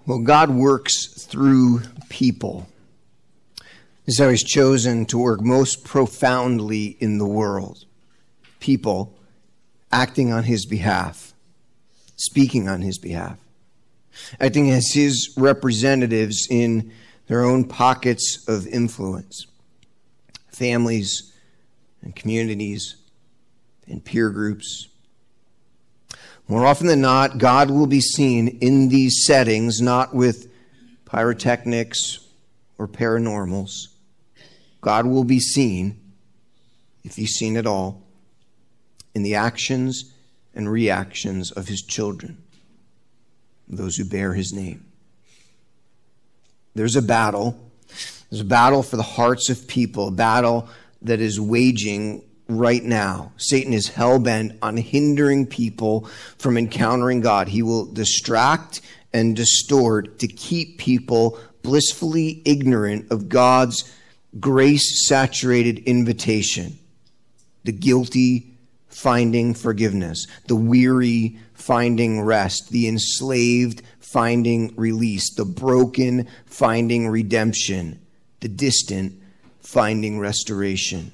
Well, God works through people. This is how he's chosen to work most profoundly in the world. People acting on his behalf, speaking on his behalf, acting as his representatives in their own pockets of influence, families and communities and peer groups. More often than not, God will be seen in these settings, not with pyrotechnics or paranormals. God will be seen, if he's seen at all, in the actions and reactions of his children, those who bear his name. There's a battle. There's a battle for the hearts of people, a battle that is waging right now. Satan is hell-bent on hindering people from encountering God. He will distract and distort to keep people blissfully ignorant of God's grace-saturated invitation. The guilty finding forgiveness, the weary finding rest, the enslaved finding release, the broken finding redemption, the distant finding restoration.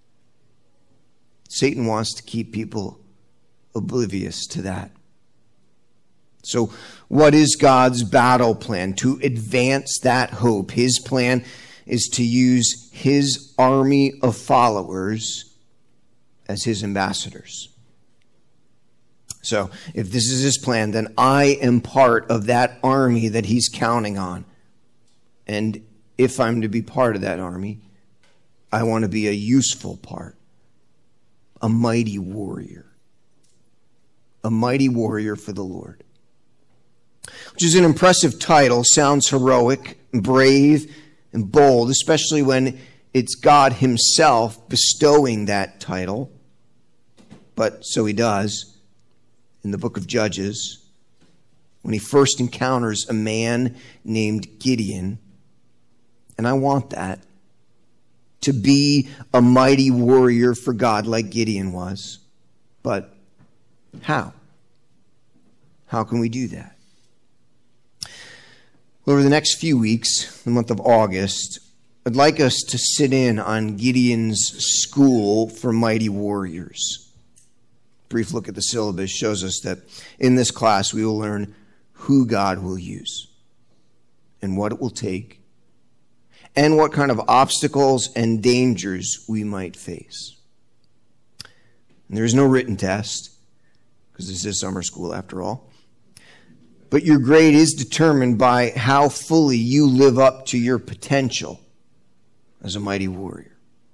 Satan wants to keep people oblivious to that. So what is God's battle plan to advance that hope? His plan is to use his army of followers as his ambassadors. So if this is his plan, then I am part of that army that he's counting on. And if I'm to be part of that army, I want to be a useful part. A mighty warrior for the Lord. Which is an impressive title, sounds heroic, brave, and bold, especially when it's God himself bestowing that title. But so he does in the book of Judges, when he first encounters a man named Gideon. And I want that. To be a mighty warrior for God like Gideon was. But how? How can we do that? Well, over the next few weeks, the month of August, I'd like us to sit in on Gideon's school for mighty warriors. A brief look at the syllabus shows us that in this class we will learn who God will use and what it will take, and what kind of obstacles and dangers we might face. And there is no written test, because this is summer school after all. But your grade is determined by how fully you live up to your potential as a mighty warrior.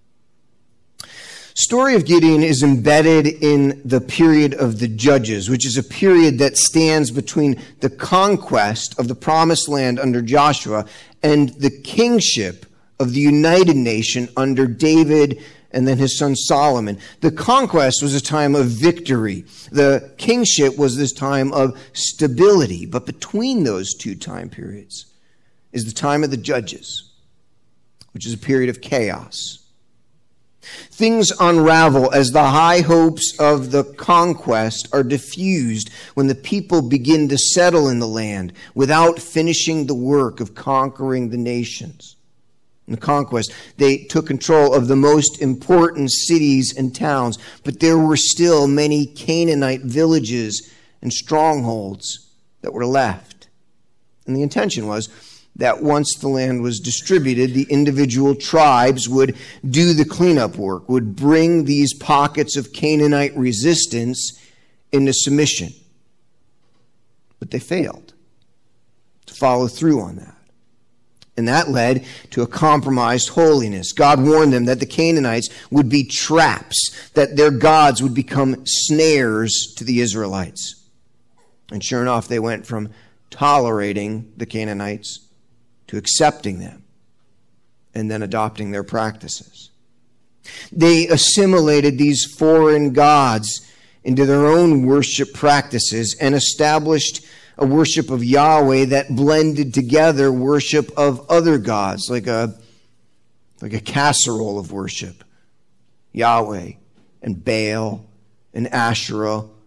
Story of Gideon is embedded in the period of the Judges, which is a period that stands between the conquest of the promised land under Joshua and the kingship of the united nation under David and then his son Solomon. The conquest was a time of victory. The kingship was this time of stability. But between those two time periods is the time of the Judges, which is a period of chaos. Things unravel as the high hopes of the conquest are diffused when the people begin to settle in the land without finishing the work of conquering the nations. In the conquest, they took control of the most important cities and towns, but there were still many Canaanite villages and strongholds that were left. And the intention was that once the land was distributed, the individual tribes would do the cleanup work, would bring these pockets of Canaanite resistance into submission. But they failed to follow through on that. And that led to a compromised holiness. God warned them that the Canaanites would be traps, that their gods would become snares to the Israelites. And sure enough, they went from tolerating the Canaanites to accepting them, and then adopting their practices. They assimilated these foreign gods into their own worship practices and established a worship of Yahweh that blended together worship of other gods, like a casserole of worship. Yahweh and Baal and Asherah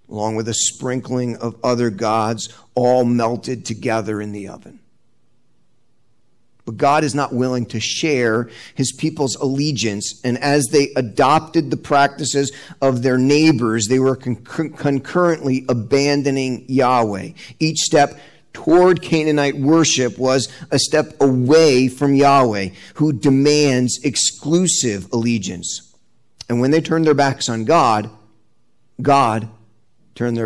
along with a sprinkling of other gods, all melted together in the oven. But God is not willing to share his people's allegiance, and as they adopted the practices of their neighbors, they were concurrently abandoning Yahweh. Each step toward Canaanite worship was a step away from Yahweh, who demands exclusive allegiance. And when they turned their backs on God, God turned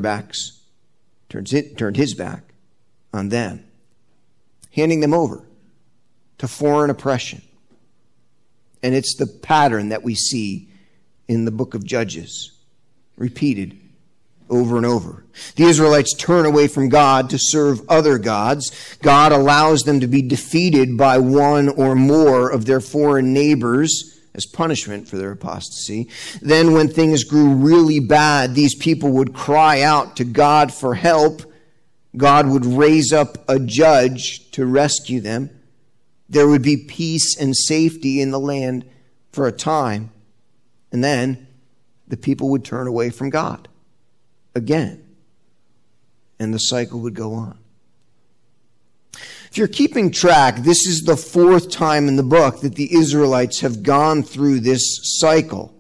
his back on them, handing them over to foreign oppression. And it's the pattern that we see in the book of Judges, repeated over and over. The Israelites turn away from God to serve other gods. God allows them to be defeated by one or more of their foreign neighbors as punishment for their apostasy. Then when things grew really bad, these people would cry out to God for help. God would raise up a judge to rescue them. There would be peace and safety in the land for a time. And then the people would turn away from God again. And the cycle would go on. If you're keeping track, this is the fourth time in the book that the Israelites have gone through this cycle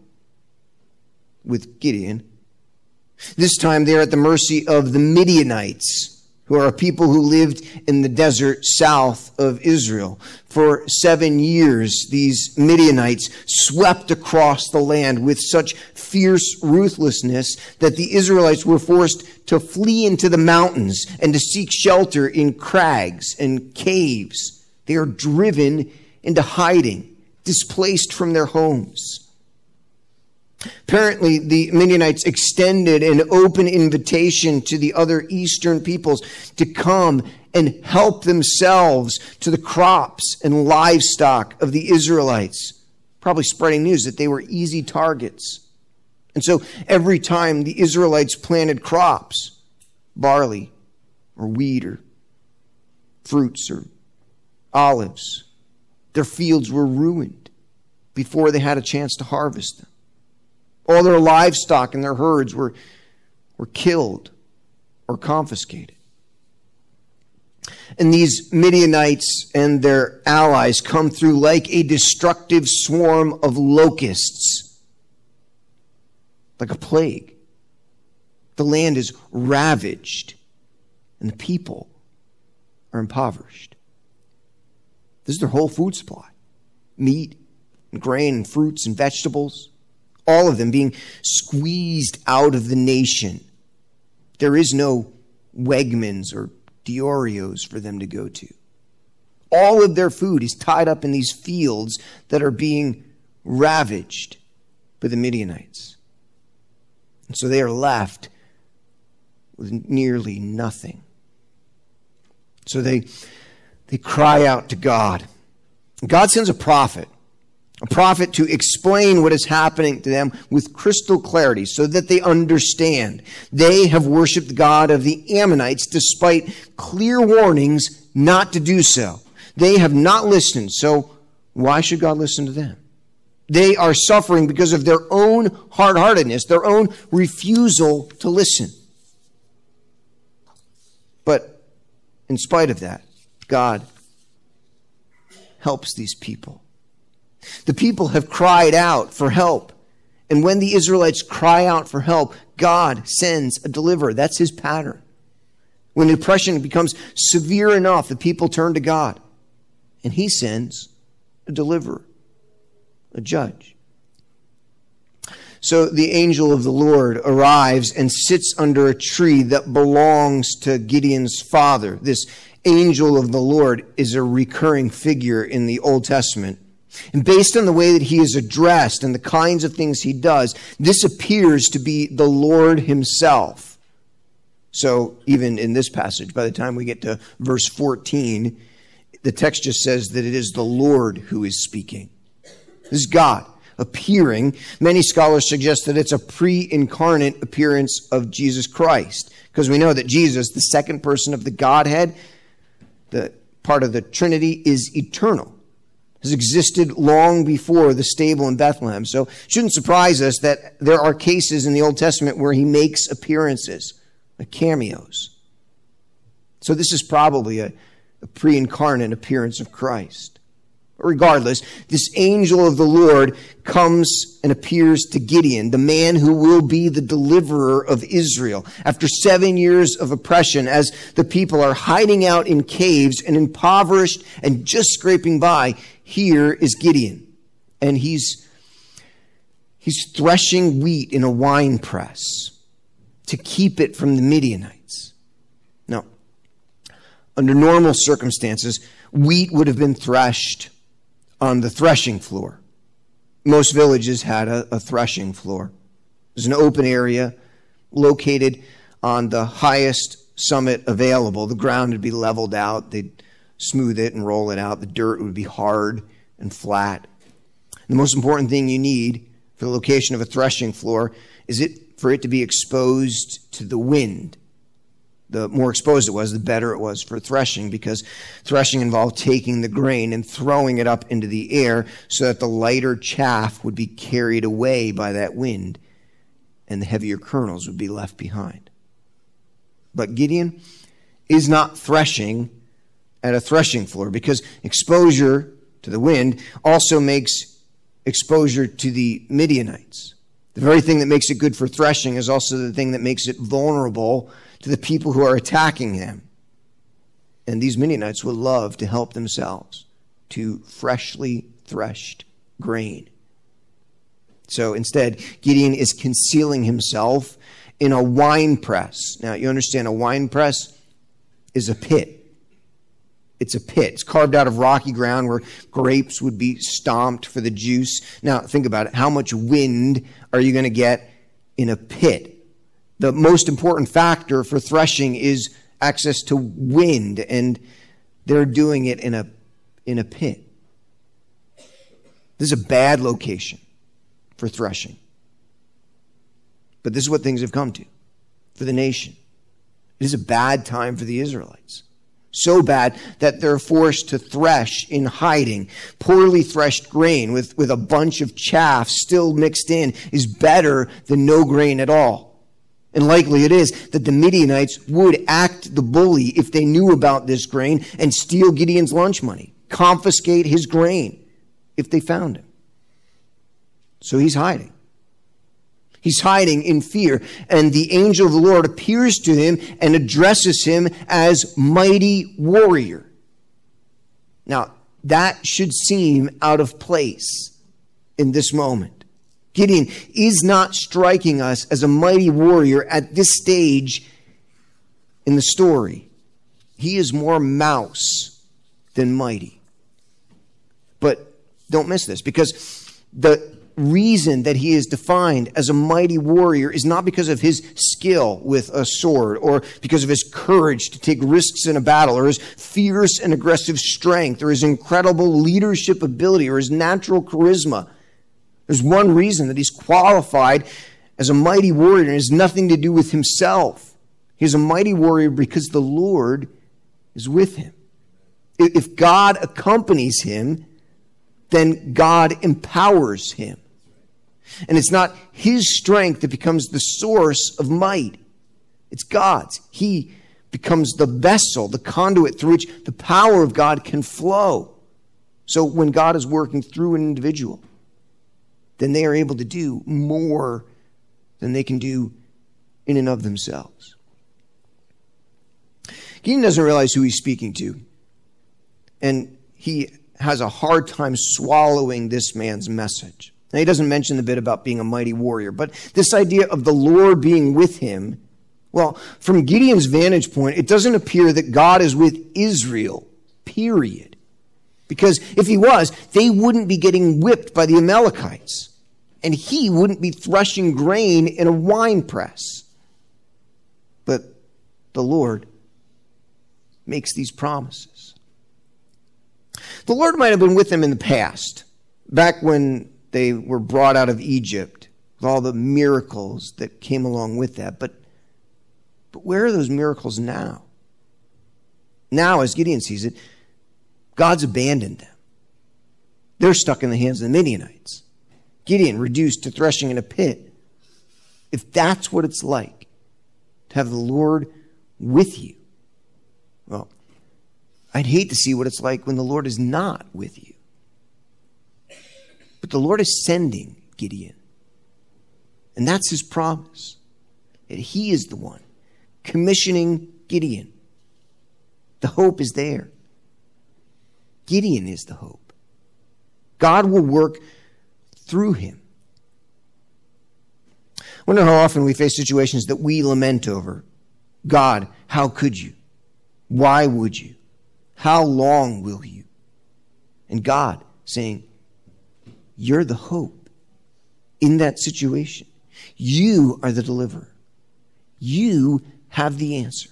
with Gideon. This time they're at the mercy of the Midianites, who are a people who lived in the desert south of Israel. For 7 years, these Midianites swept across the land with such fierce ruthlessness that the Israelites were forced to flee into the mountains and to seek shelter in crags and caves. They are driven into hiding, displaced from their homes. Apparently, the Midianites extended an open invitation to the other eastern peoples to come and help themselves to the crops and livestock of the Israelites, probably spreading news that they were easy targets. And so every time the Israelites planted crops, barley or wheat or fruits or olives, their fields were ruined before they had a chance to harvest them. All their livestock and their herds were killed or confiscated. And these Midianites and their allies come through like a destructive swarm of locusts, like a plague. The land is ravaged, and the people are impoverished. This is their whole food supply: meat and grain and fruits and vegetables. All of them being squeezed out of the nation. There is no Wegmans or Diorio's for them to go to. All of their food is tied up in these fields that are being ravaged by the Midianites. And so they are left with nearly nothing. So they cry out to God. God sends a prophet to explain what is happening to them with crystal clarity so that they understand. They have worshiped the God of the Ammonites despite clear warnings not to do so. They have not listened, so why should God listen to them? They are suffering because of their own hard-heartedness, their own refusal to listen. But in spite of that, God helps these people. The people have cried out for help. And when the Israelites cry out for help, God sends a deliverer. That's his pattern. When oppression becomes severe enough, the people turn to God. And he sends a deliverer, a judge. So the angel of the Lord arrives and sits under a tree that belongs to Gideon's father. This angel of the Lord is a recurring figure in the Old Testament. And based on the way that he is addressed and the kinds of things he does, this appears to be the Lord himself. So even in this passage, by the time we get to verse 14, the text just says that it is the Lord who is speaking. This is God appearing. Many scholars suggest that it's a pre-incarnate appearance of Jesus Christ, because we know that Jesus, the second person of the Godhead, the part of the Trinity, is eternal. has existed long before the stable in Bethlehem. So it shouldn't surprise us that there are cases in the Old Testament where he makes appearances, like cameos. So this is probably a pre-incarnate appearance of Christ. Regardless, this angel of the Lord comes and appears to Gideon, the man who will be the deliverer of Israel. After 7 years of oppression, as the people are hiding out in caves and impoverished and just scraping by, here is Gideon. And he's threshing wheat in a wine press to keep it from the Midianites. Now, under normal circumstances, wheat would have been threshed on the threshing floor. Most villages had a threshing floor. It was an open area located on the highest summit available. The ground would be leveled out. They'd smooth it and roll it out. The dirt would be hard and flat. The most important thing you need for the location of a threshing floor is for it to be exposed to the wind. The more exposed it was, the better it was for threshing, because threshing involved taking the grain and throwing it up into the air so that the lighter chaff would be carried away by that wind and the heavier kernels would be left behind. But Gideon is not threshing at a threshing floor, because exposure to the wind also makes exposure to the Midianites. The very thing that makes it good for threshing is also the thing that makes it vulnerable to the people who are attacking them. And these Midianites would love to help themselves to freshly threshed grain. So instead, Gideon is concealing himself in a wine press. Now, you understand, a wine press is a pit. It's a pit. It's carved out of rocky ground where grapes would be stomped for the juice. Now, think about it. How much wind are you going to get in a pit? The most important factor for threshing is access to wind, and they're doing it in a pit. This is a bad location for threshing. But this is what things have come to for the nation. It is a bad time for the Israelites. So bad that they're forced to thresh in hiding. Poorly threshed grain with a bunch of chaff still mixed in is better than no grain at all. And likely it is that the Midianites would act the bully if they knew about this grain and steal Gideon's lunch money, confiscate his grain if they found him. So he's hiding. He's hiding in fear, and the angel of the Lord appears to him and addresses him as mighty warrior. Now, that should seem out of place in this moment. Gideon is not striking us as a mighty warrior at this stage in the story. He is more mouse than mighty. But don't miss this, because the reason that he is defined as a mighty warrior is not because of his skill with a sword, or because of his courage to take risks in a battle, or his fierce and aggressive strength, or his incredible leadership ability, or his natural charisma. There's one reason that he's qualified as a mighty warrior, and it has nothing to do with himself. He's a mighty warrior because the Lord is with him. If God accompanies him, then God empowers him. And it's not his strength that becomes the source of might. It's God's. He becomes the vessel, the conduit through which the power of God can flow. So when God is working through an individual, then they are able to do more than they can do in and of themselves. Gideon doesn't realize who he's speaking to, and he has a hard time swallowing this man's message. Now, he doesn't mention the bit about being a mighty warrior, but this idea of the Lord being with him, well, from Gideon's vantage point, it doesn't appear that God is with Israel, period. Because if he was, they wouldn't be getting whipped by the Amalekites. And he wouldn't be threshing grain in a wine press. But the Lord makes these promises. The Lord might have been with them in the past, back when they were brought out of Egypt, with all the miracles that came along with that. But where are those miracles now? Now, as Gideon sees it, God's abandoned them. They're stuck in the hands of the Midianites. Gideon reduced to threshing in a pit. If that's what it's like to have the Lord with you, well, I'd hate to see what it's like when the Lord is not with you. But the Lord is sending Gideon. And that's his promise. That he is the one commissioning Gideon. The hope is there. Gideon is the hope. God will work through him. I wonder how often we face situations that we lament over. God, how could you? Why would you? How long will you? And God saying, you're the hope in that situation. You are the deliverer. You have the answer.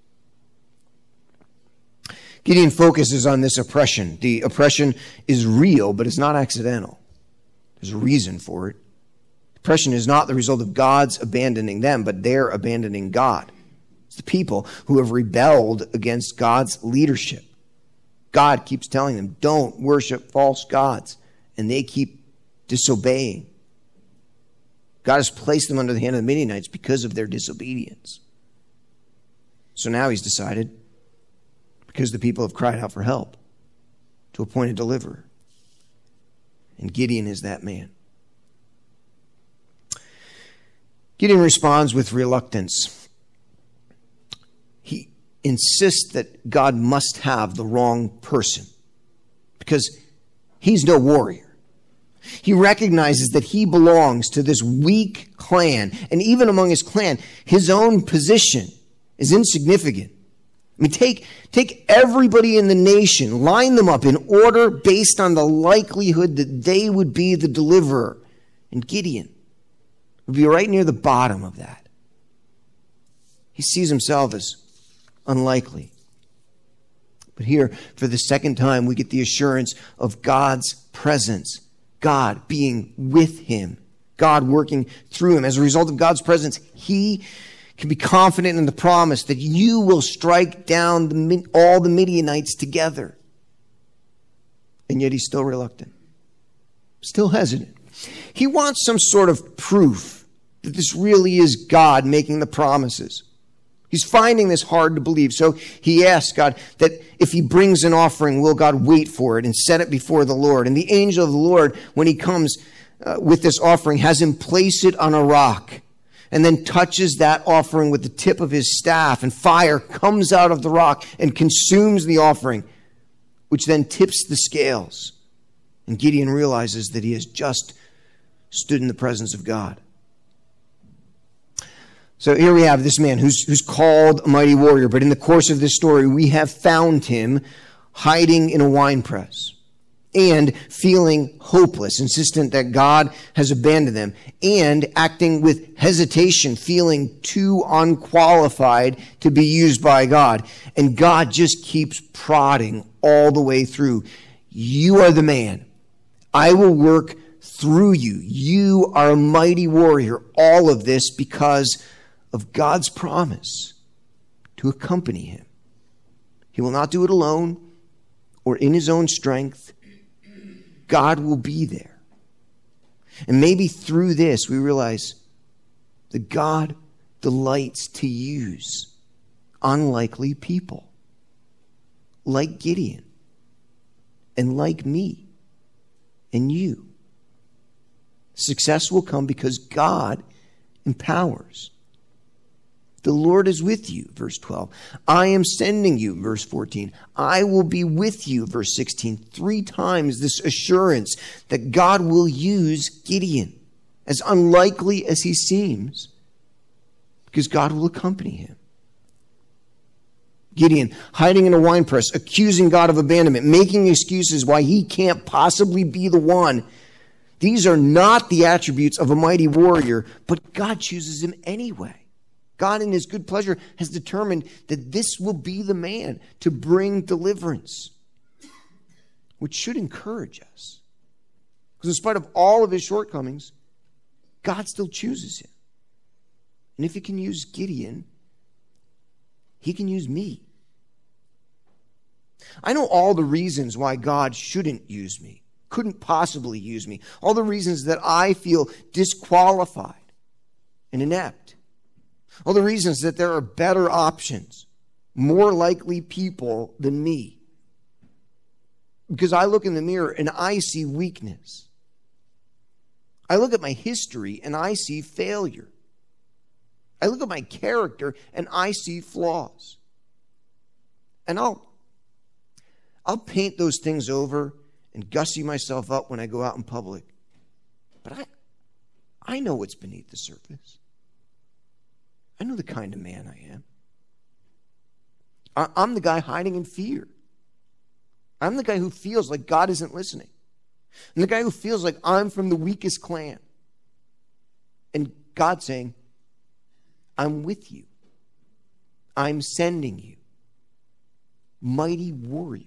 Gideon focuses on this oppression. The oppression is real, but it's not accidental. There's a reason for it. Oppression is not the result of God's abandoning them, but their abandoning God. It's the people who have rebelled against God's leadership. God keeps telling them, don't worship false gods. And they keep disobeying. God has placed them under the hand of the Midianites because of their disobedience. So now he's decided, because the people have cried out for help, to appoint a deliverer. And Gideon is that man. Gideon responds with reluctance. He insists that God must have the wrong person because he's no warrior. He recognizes that he belongs to this weak clan, and even among his clan, his own position is insignificant. I mean, take everybody in the nation, line them up in order based on the likelihood that they would be the deliverer. And Gideon would be right near the bottom of that. He sees himself as unlikely. But here, for the second time, we get the assurance of God's presence. God being with him. God working through him. As a result of God's presence, he can be confident in the promise that you will strike down all the Midianites together. And yet he's still reluctant. Still hesitant. He wants some sort of proof that this really is God making the promises. He's finding this hard to believe. So he asks God that if he brings an offering, will God wait for it and set it before the Lord? And the angel of the Lord, when he comes with this offering, has him place it on a rock and then touches that offering with the tip of his staff, and fire comes out of the rock and consumes the offering, which then tips the scales. And Gideon realizes that he has just stood in the presence of God. So here we have this man who's called a mighty warrior, but in the course of this story, we have found him hiding in a wine press and feeling hopeless, insistent that God has abandoned them, and acting with hesitation, feeling too unqualified to be used by God. And God just keeps prodding all the way through. You are the man. I will work through you. You are a mighty warrior. All of this because of God's promise to accompany him. He will not do it alone or in his own strength. God will be there. And maybe through this we realize that God delights to use unlikely people like Gideon and like me and you. Success will come because God empowers. The Lord is with you, verse 12. I am sending you, verse 14. I will be with you, verse 16. 3 times this assurance that God will use Gideon, as unlikely as he seems, because God will accompany him. Gideon, hiding in a wine press, accusing God of abandonment, making excuses why he can't possibly be the one. These are not the attributes of a mighty warrior, but God chooses him anyway. God in his good pleasure has determined that this will be the man to bring deliverance, which should encourage us. Because in spite of all of his shortcomings, God still chooses him. And if he can use Gideon, he can use me. I know all the reasons why God shouldn't use me. couldn't possibly use me, all the reasons that I feel disqualified and inept, all the reasons that there are better options, more likely people than me. Because I look in the mirror and I see weakness. I look at my history and I see failure. I look at my character and I see flaws. And I'll paint those things over and gussy myself up when I go out in public. But I know what's beneath the surface. I know the kind of man I am. I'm the guy hiding in fear. I'm the guy who feels like God isn't listening. I'm the guy who feels like I'm from the weakest clan. And God's saying, I'm with you. I'm sending you. Mighty warrior.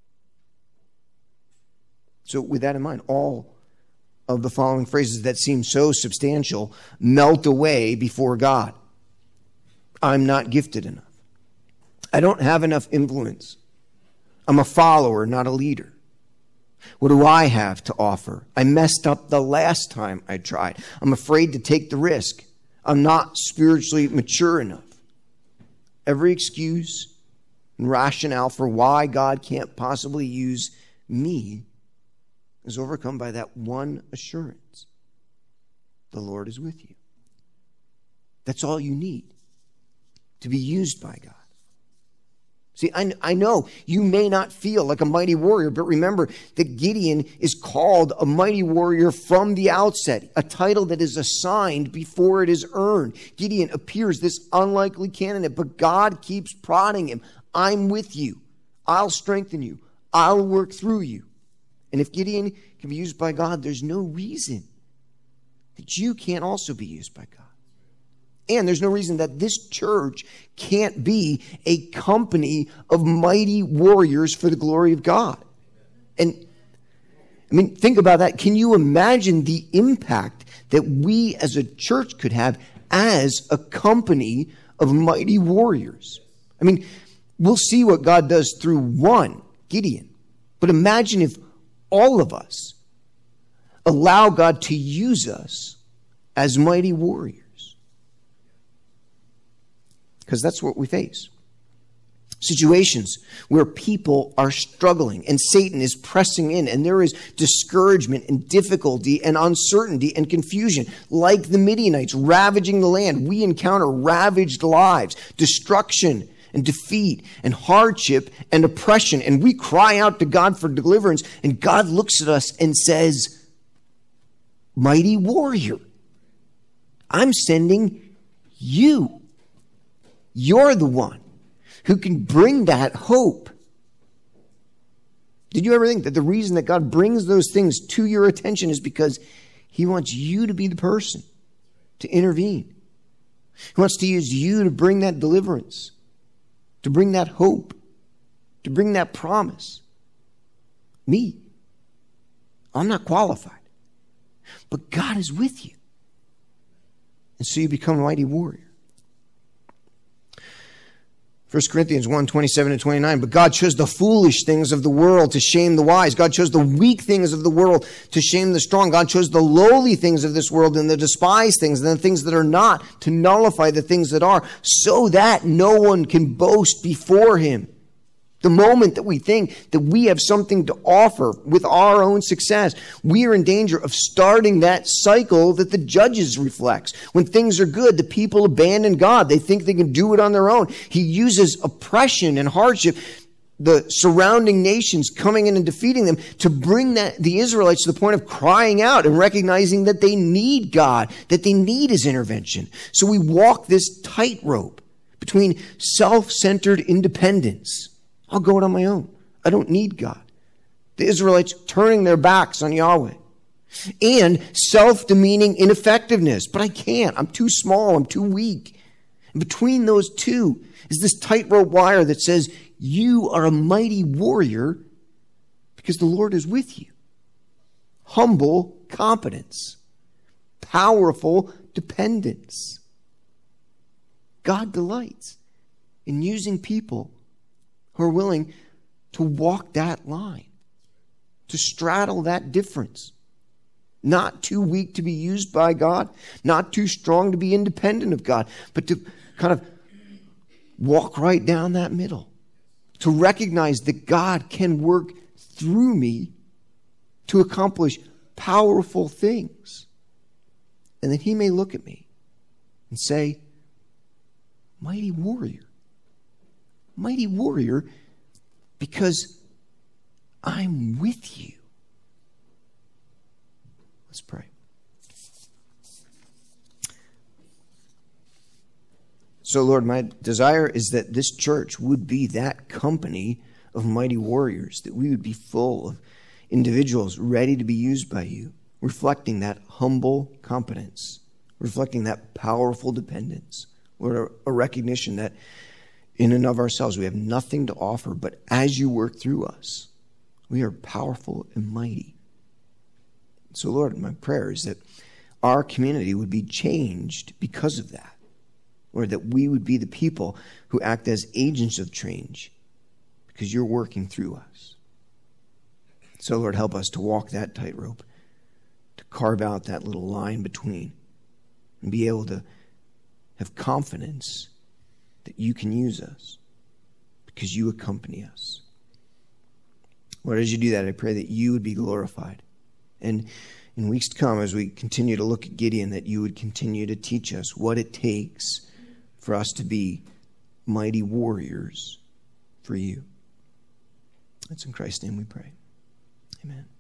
So with that in mind, all of the following phrases that seem so substantial melt away before God. I'm not gifted enough. I don't have enough influence. I'm a follower, not a leader. What do I have to offer? I messed up the last time I tried. I'm afraid to take the risk. I'm not spiritually mature enough. Every excuse and rationale for why God can't possibly use me is overcome by that one assurance. The Lord is with you. That's all you need to be used by God. See, I know you may not feel like a mighty warrior, but remember that Gideon is called a mighty warrior from the outset, a title that is assigned before it is earned. Gideon appears this unlikely candidate, but God keeps prodding him. I'm with you. I'll strengthen you. I'll work through you. And if Gideon can be used by God, there's no reason that you can't also be used by God. And there's no reason that this church can't be a company of mighty warriors for the glory of God. And I mean, think about that. Can you imagine the impact that we as a church could have as a company of mighty warriors? I mean, we'll see what God does through one, Gideon. But imagine if all of us allow God to use us as mighty warriors. Because that's what we face. Situations where people are struggling and Satan is pressing in and there is discouragement and difficulty and uncertainty and confusion. Like the Midianites ravaging the land, we encounter ravaged lives, destruction and defeat and hardship and oppression. And we cry out to God for deliverance. And God looks at us and says, mighty warrior, I'm sending you. You're the one who can bring that hope. Did you ever think that the reason that God brings those things to your attention is because he wants you to be the person to intervene? He wants to use you to bring that deliverance, to bring that hope, to bring that promise. Me, I'm not qualified, but God is with you. And so you become a mighty warrior. 1 Corinthians 1, 27 and 29. But God chose the foolish things of the world to shame the wise. God chose the weak things of the world to shame the strong. God chose the lowly things of this world and the despised things and the things that are not to nullify the things that are, so that no one can boast before him. The moment that we think that we have something to offer with our own success, we are in danger of starting that cycle that the Judges reflects. When things are good, the people abandon God. They think they can do it on their own. He uses oppression and hardship, the surrounding nations coming in and defeating them, to bring the Israelites to the point of crying out and recognizing that they need God, that they need his intervention. So we walk this tightrope between self-centered independence. I'll go it on my own. I don't need God. The Israelites turning their backs on Yahweh. And self-demeaning ineffectiveness. But I can't. I'm too small. I'm too weak. And between those two is this tightrope wire that says, you are a mighty warrior because the Lord is with you. Humble competence. Powerful dependence. God delights in using people who are willing to walk that line, to straddle that difference. Not too weak to be used by God, not too strong to be independent of God, but to kind of walk right down that middle. To recognize that God can work through me to accomplish powerful things. And that he may look at me and say, mighty warrior, because I'm with you. Let's pray. So, Lord, my desire is that this church would be that company of mighty warriors, that we would be full of individuals ready to be used by you, reflecting that humble competence, reflecting that powerful dependence, Lord, a recognition that in and of ourselves we have nothing to offer, but as you work through us, we are powerful and mighty. So, Lord, my prayer is that our community would be changed because of that. Lord, that we would be the people who act as agents of change because you're working through us. So, Lord, help us to walk that tightrope, to carve out that little line between, and be able to have confidence that you can use us because you accompany us. Lord, as you do that, I pray that you would be glorified. And in weeks to come, as we continue to look at Gideon, that you would continue to teach us what it takes for us to be mighty warriors for you. It's in Christ's name we pray. Amen.